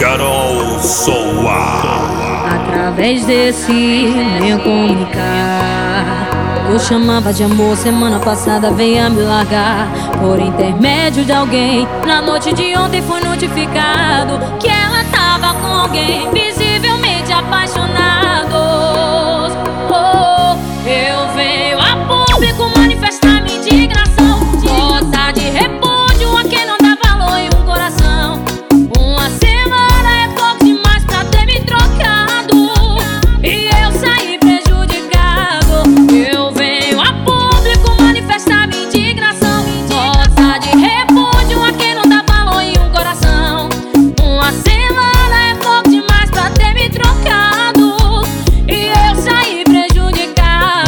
Carol Soa. Através desse venho comunicar. Eu chamava de amor, semana passada veio a me largar. Por intermédio de alguém, na noite de ontem foi notificado que ela tava com alguém, visivelmente apaixonados. Eu venho a público manifestar minha indignação. Nota de repúdio a quem não dá valor em um coração. Uma semana é pouco demais pra ter me trocado e eu saí prejudicado. Eu venho a público manifestar minha indignação. Nota de repúdio a quem não dá valor em um coração. Uma semana é pouco demais pra ter me trocado e eu saí prejudicado.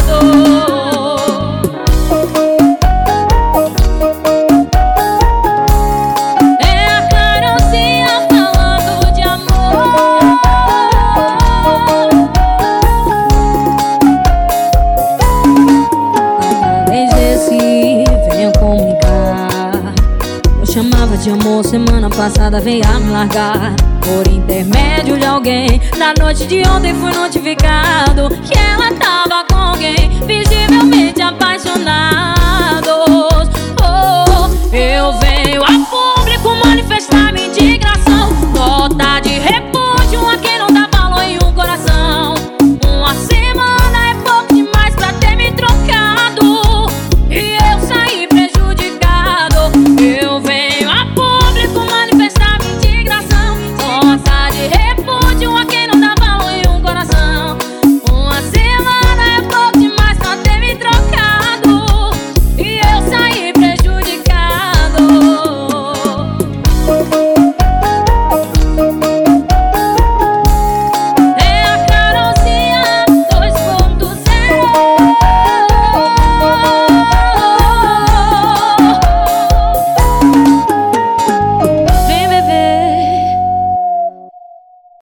É a Carolzinha falando de amor. Através desse venho comunicar. Eu chamava de amor, semana passada veio a me largar. Por intermédio de alguém, na noite de ontem foi notificado que ela tava com alguém, visivelmente apaixonado.